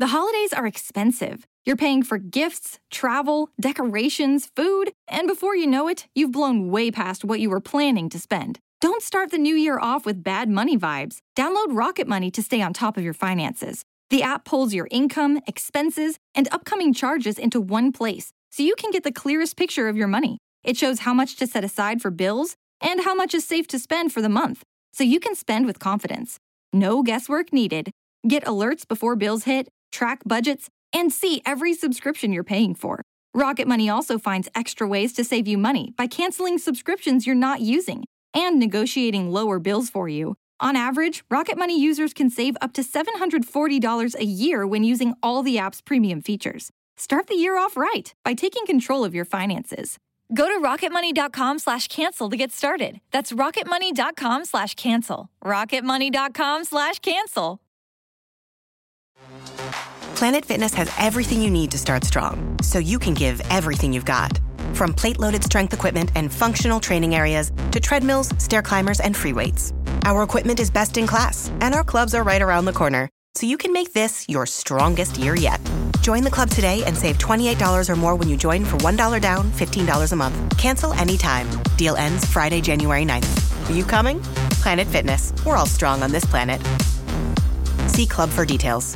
The holidays are expensive. You're paying for gifts, travel, decorations, food, and before you know it, you've blown way past what you were planning to spend. Don't start the new year off with bad money vibes. Download Rocket Money to stay on top of your finances. The app pulls your income, expenses, and upcoming charges into one place, so you can get the clearest picture of your money. It shows how much to set aside for bills and how much is safe to spend for the month, so you can spend with confidence. No guesswork needed. Get alerts before bills hit, track budgets, and see every subscription you're paying for. Rocket Money also finds extra ways to save you money by canceling subscriptions you're not using and negotiating lower bills for you. On average, Rocket Money users can save up to $740 a year when using all the app's premium features. Start the year off right by taking control of your finances. Go to rocketmoney.com/cancel to get started. That's rocketmoney.com/cancel. rocketmoney.com/cancel. Planet Fitness has everything you need to start strong, so you can give everything you've got. From plate-loaded strength equipment and functional training areas to treadmills, stair climbers, and free weights. Our equipment is best in class, and our clubs are right around the corner, so you can make this your strongest year yet. Join the club today and save $28 or more when you join for $1 down, $15 a month. Cancel anytime. Deal ends Friday, January 9th. Are you coming? Planet Fitness. We're all strong on this planet. See club for details.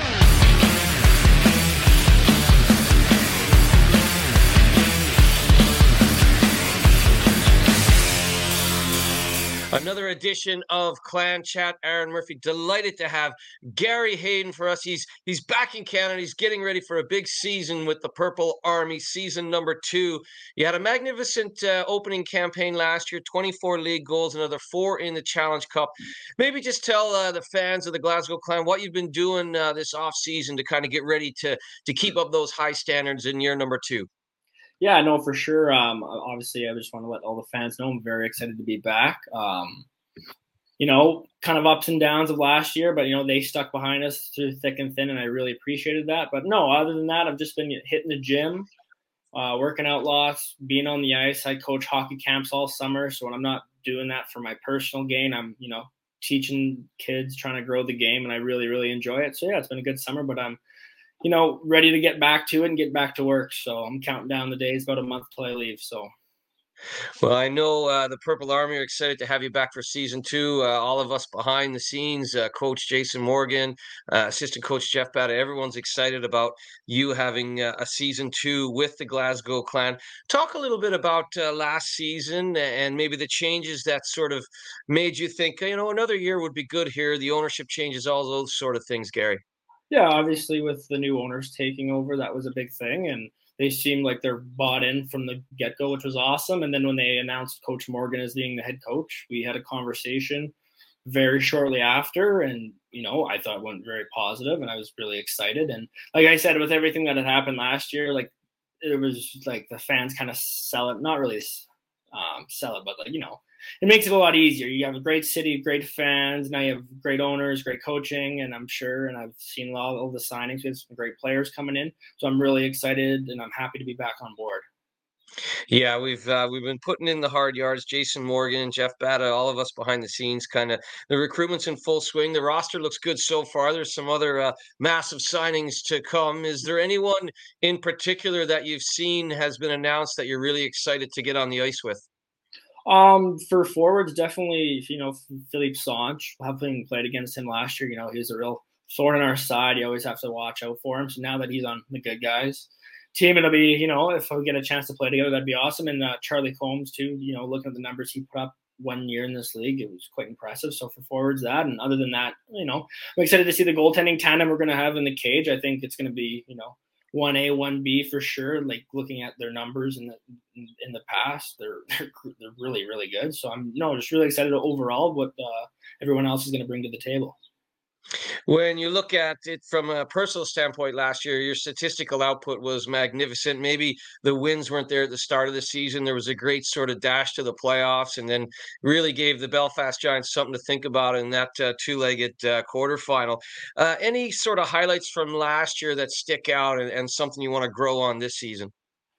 Another edition of Clan Chat. Aaron Murphy, delighted to have Gary Hayden for us. He's back in Canada. He's getting ready for a big season with the Purple Army, season number 2. You had a magnificent opening campaign last year, 24 league goals, another 4 in the Challenge Cup. Maybe just tell the fans of the Glasgow Clan what you've been doing this off-season to kind of get ready to keep up those high standards in year number 2. Yeah, no, for sure. Obviously, I just want to let all the fans know I'm very excited to be back. Kind of ups and downs of last year, but, they stuck behind us through thick and thin, and I really appreciated that. But no, other than that, I've just been hitting the gym, working out lots, being on the ice. I coach hockey camps all summer, so when I'm not doing that for my personal gain, I'm, teaching kids, trying to grow the game, and I really, really enjoy it. So, yeah, it's been a good summer, but I'm ready to get back to it and get back to work. So I'm counting down the days, about a month till I leave. So. Well, I know the Purple Army are excited to have you back for season 2. All of us behind the scenes, Coach Jason Morgan, Assistant Coach Jeff Batta, everyone's excited about you having a season 2 with the Glasgow Clan. Talk a little bit about last season and maybe the changes that sort of made you think, another year would be good here. The ownership changes, all those sort of things, Gary. Yeah, obviously with the new owners taking over, that was a big thing. And they seemed like they're bought in from the get-go, which was awesome. And then when they announced Coach Morgan as being the head coach, we had a conversation very shortly after. And, I thought it went very positive, and I was really excited. And like I said, with everything that had happened last year, like it was like the fans kind of sell it, not really sell it, but it makes it a lot easier. You have a great city, great fans. Now you have great owners, great coaching, and I'm sure, and I've seen all the signings. We have some great players coming in, so I'm really excited, and I'm happy to be back on board. Yeah, we've been putting in the hard yards. Jason Morgan, Jeff Batta, all of us behind the scenes. Kind of the recruitment's in full swing. The roster looks good so far. There's some other massive signings to come. Is there anyone in particular that you've seen has been announced that you're really excited to get on the ice with? For forwards, definitely, Philippe Sanche, having played against him last year, he was a real thorn in our side. You always have to watch out for him. So now that he's on the good guys team, it'll be, if we get a chance to play together, that'd be awesome. And Charlie Combs too, looking at the numbers he put up 1 year in this league, it was quite impressive. So for forwards, that, and other than that, I'm excited to see the goaltending tandem we're going to have in the cage. I think it's going to be, 1A, 1B for sure. Like looking at their numbers in the past, they're really, really good. So I'm just really excited overall what everyone else is going to bring to the table. When you look at it from a personal standpoint last year, your statistical output was magnificent. Maybe the wins weren't there at the start of the season. There was a great sort of dash to the playoffs, and then really gave the Belfast Giants something to think about in that two-legged quarterfinal. Any sort of highlights from last year that stick out and something you want to grow on this season?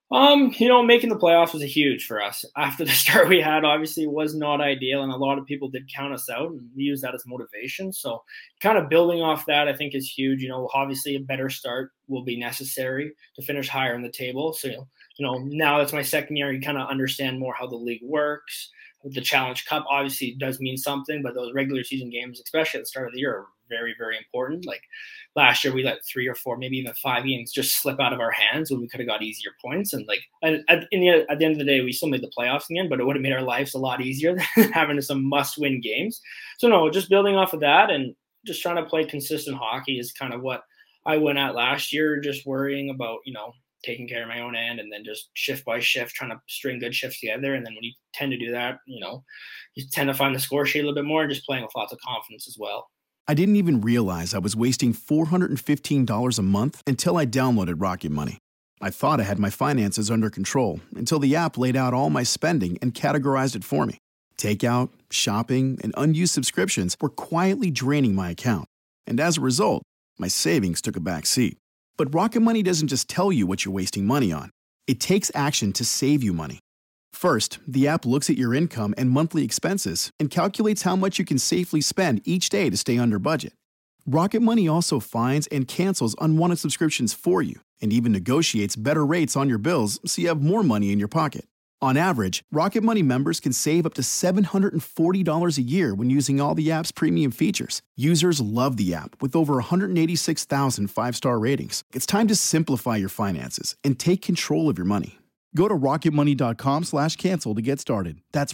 Making the playoffs was a huge for us. After the start we had, obviously it was not ideal, and a lot of people did count us out, and we use that as motivation. So kind of building off that, I think is huge. Obviously a better start will be necessary to finish higher in the table. So, now that's my second year, you kind of understand more how the league works. The Challenge Cup obviously does mean something, but those regular season games, especially at the start of the year, are very, very important. Like last year, we let 3 or 4, maybe even 5 games just slip out of our hands when we could have got easier points. And at the end of the day, we still made the playoffs in the end, but it would have made our lives a lot easier than having some must-win games. So no, just building off of that and just trying to play consistent hockey is kind of what I went at last year. Just worrying about taking care of my own end, and then just shift by shift, trying to string good shifts together. And then when you tend to do that, you tend to find the score sheet a little bit more, and just playing with lots of confidence as well. I didn't even realize I was wasting $415 a month until I downloaded Rocket Money. I thought I had my finances under control until the app laid out all my spending and categorized it for me. Takeout, shopping, and unused subscriptions were quietly draining my account. And as a result, my savings took a back seat. But Rocket Money doesn't just tell you what you're wasting money on. It takes action to save you money. First, the app looks at your income and monthly expenses and calculates how much you can safely spend each day to stay under budget. Rocket Money also finds and cancels unwanted subscriptions for you and even negotiates better rates on your bills so you have more money in your pocket. On average, Rocket Money members can save up to $740 a year when using all the app's premium features. Users love the app with over 186,000 five-star ratings. It's time to simplify your finances and take control of your money. Go to rocketmoney.com/cancel to get started. That's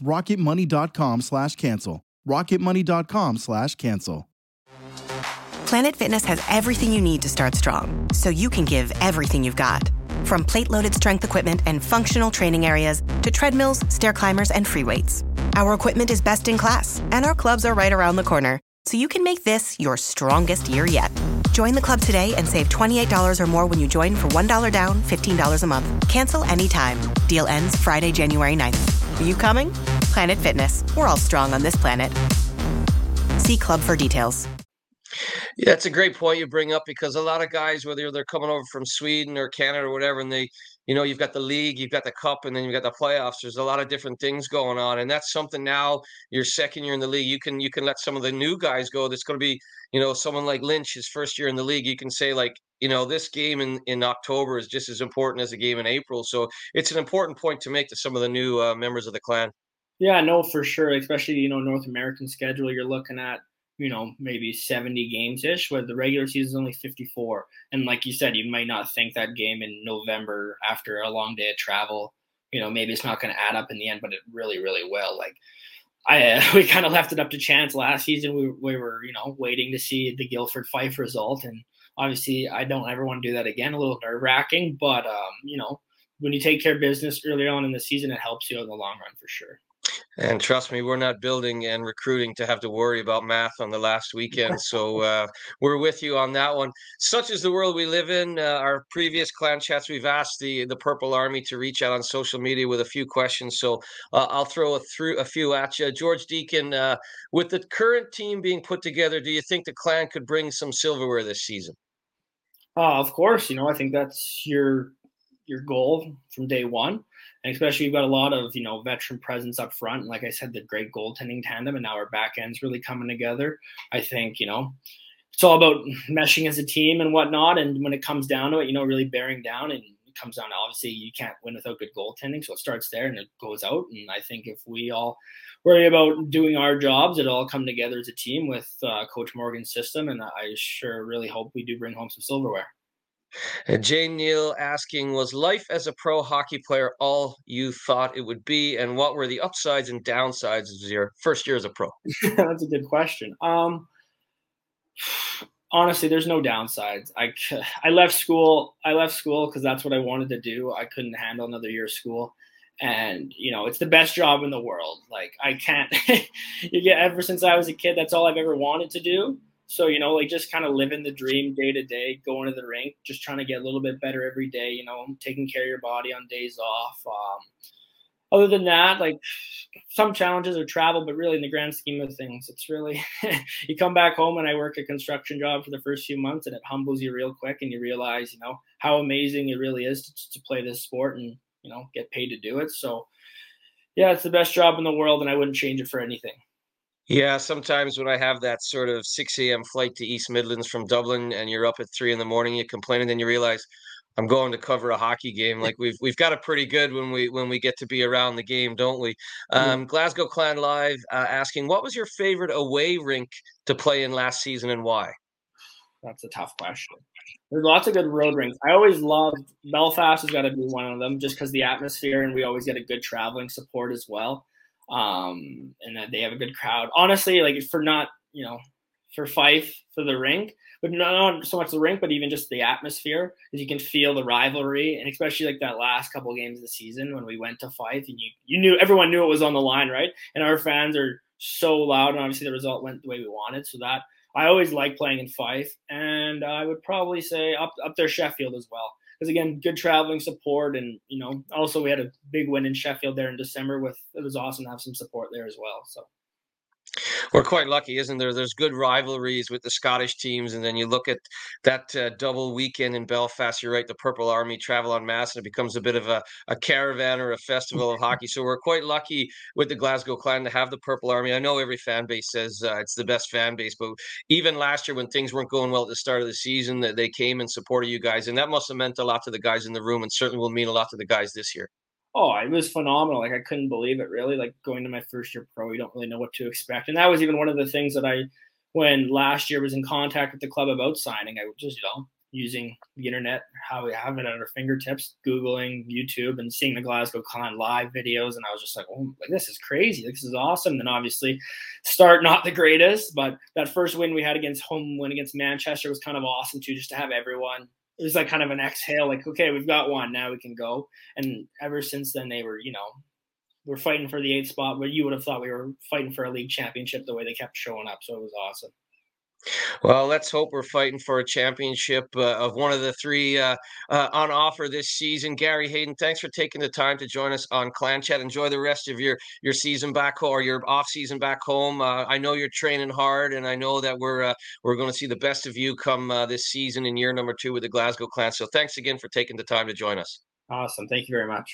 rocketmoney.com/cancel. rocketmoney.com/cancel. Planet Fitness has everything you need to start strong, so you can give everything you've got. From plate-loaded strength equipment and functional training areas to treadmills, stair climbers, and free weights. Our equipment is best in class, and our clubs are right around the corner, so you can make this your strongest year yet. Join the club today and save $28 or more when you join for $1 down, $15 a month. Cancel anytime. Deal ends Friday, January 9th. Are you coming? Planet Fitness. We're all strong on this planet. See club for details. Yeah, it's a great point you bring up, because a lot of guys, whether they're coming over from Sweden or Canada or whatever, and you've got the league, you've got the cup, and then you've got the playoffs. There's a lot of different things going on, and that's something now. Your second year in the league, you can let some of the new guys go. That's going to be, someone like Lynch, his first year in the league. You can say this game in October is just as important as a game in April. So it's an important point to make to some of the new members of the clan. Yeah, no, for sure. Especially North American schedule, you're looking at maybe 70 games-ish, where the regular season is only 54. And like you said, you might not think that game in November after a long day of travel, maybe it's not going to add up in the end, but it really, really will. Like we kind of left it up to chance last season. We were, waiting to see the Guildford Fife result. And obviously I don't ever want to do that again. A little nerve-wracking, but when you take care of business early on in the season, it helps you in the long run for sure. And trust me, we're not building and recruiting to have to worry about math on the last weekend. So we're with you on that one. Such is the world we live in. Our previous clan chats, we've asked the Purple Army to reach out on social media with a few questions. So I'll throw a few at you. George Deacon, with the current team being put together, do you think the clan could bring some silverware this season? Of course. I think that's your goal from day one. And especially you've got a lot of, veteran presence up front. And like I said, the great goaltending tandem, and now our back end's really coming together. I think, it's all about meshing as a team and whatnot. And when it comes down to it, really bearing down, and it comes down to, obviously you can't win without good goaltending. So it starts there and it goes out. And I think if we all worry about doing our jobs, it'll all come together as a team with Coach Morgan's system. And I sure really hope we do bring home some silverware. Jane Neal asking, was life as a pro hockey player all you thought it would be? And what were the upsides and downsides of your first year as a pro? That's a good question. Honestly, there's no downsides. I left school because that's what I wanted to do. I couldn't handle another year of school. And, it's the best job in the world. Like I can't, ever since I was a kid, that's all I've ever wanted to do. So, just kind of living the dream day to day, going to the rink, just trying to get a little bit better every day, taking care of your body on days off. Other than that, like some challenges are travel, but really in the grand scheme of things, it's really you come back home, and I work a construction job for the first few months, and it humbles you real quick, and you realize, how amazing it really is to play this sport and, get paid to do it. So yeah, it's the best job in the world, and I wouldn't change it for anything. Yeah, sometimes when I have that sort of 6 a.m. flight to East Midlands from Dublin and you're up at 3 in the morning, you complain, and then you realize I'm going to cover a hockey game. Like we've got it pretty good when we get to be around the game, don't we? Glasgow Clan Live asking, what was your favorite away rink to play in last season and why? That's a tough question. There's lots of good road rinks. I always loved Belfast. Has got to be one of them, just because the atmosphere, and we always get a good traveling support as well. And that they have a good crowd. Honestly, like for Fife, for the rink, but not so much the rink, but even just the atmosphere, because you can feel the rivalry, and especially like that last couple of games of the season when we went to Fife, and everyone knew it was on the line, right? And our fans are so loud, and obviously the result went the way we wanted. So that I always like playing in Fife, and I would probably say up there Sheffield as well. Because again, good traveling support, and also we had a big win in Sheffield there in December. It was awesome to have some support there as well. So we're quite lucky, isn't there? There's good rivalries with the Scottish teams, and then you look at that double weekend in Belfast. You're right, the Purple Army travel en masse, and it becomes a bit of a caravan or a festival of hockey. So we're quite lucky with the Glasgow Clan to have the Purple Army. I know every fan base says it's the best fan base, but even last year when things weren't going well at the start of the season, they came and supported you guys, and that must have meant a lot to the guys in the room, and certainly will mean a lot to the guys this year. Oh, it was phenomenal. Like, I couldn't believe it, really. Like, going to my first year pro, you don't really know what to expect. And that was even one of the things that when last year was in contact with the club about signing, I was just, using the internet, how we have it at our fingertips, Googling YouTube and seeing the Glasgow Clan Live videos. And I was just like, oh, this is crazy. This is awesome. Then obviously start not the greatest, but that first win we had against Manchester was kind of awesome too, just to have everyone. It was like kind of an exhale, like, okay, we've got one, now we can go. And ever since then, they were, we're fighting for the 8th spot, but you would have thought we were fighting for a league championship the way they kept showing up. So it was awesome. Well, let's hope we're fighting for a championship of one of the three on offer this season. Gary Hayden, thanks for taking the time to join us on Clan Chat. Enjoy the rest of your season back home, or your off season back home. I know you're training hard, and I know that we're going to see the best of you come this season in year number 2 with the Glasgow Clan. So thanks again for taking the time to join us. Awesome. Thank you very much.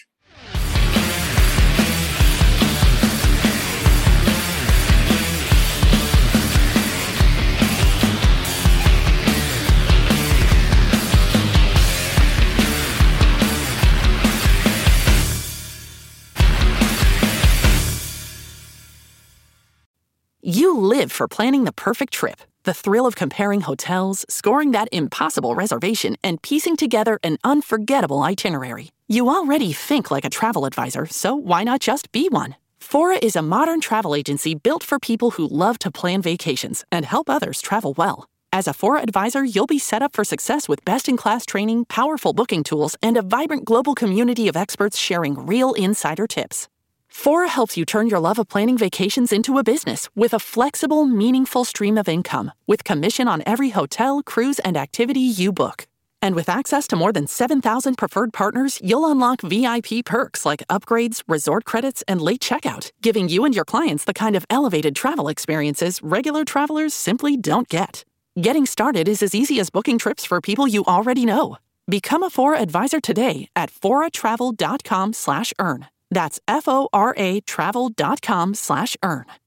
You live for planning the perfect trip. The thrill of comparing hotels, scoring that impossible reservation, and piecing together an unforgettable itinerary. You already think like a travel advisor, so why not just be one? Fora is a modern travel agency built for people who love to plan vacations and help others travel well. As a Fora advisor, you'll be set up for success with best-in-class training, powerful booking tools, and a vibrant global community of experts sharing real insider tips. Fora helps you turn your love of planning vacations into a business with a flexible, meaningful stream of income, with commission on every hotel, cruise, and activity you book. And with access to more than 7,000 preferred partners, you'll unlock VIP perks like upgrades, resort credits, and late checkout, giving you and your clients the kind of elevated travel experiences regular travelers simply don't get. Getting started is as easy as booking trips for people you already know. Become a Fora advisor today at foratravel.com/earn. That's FORA travel.com/earn.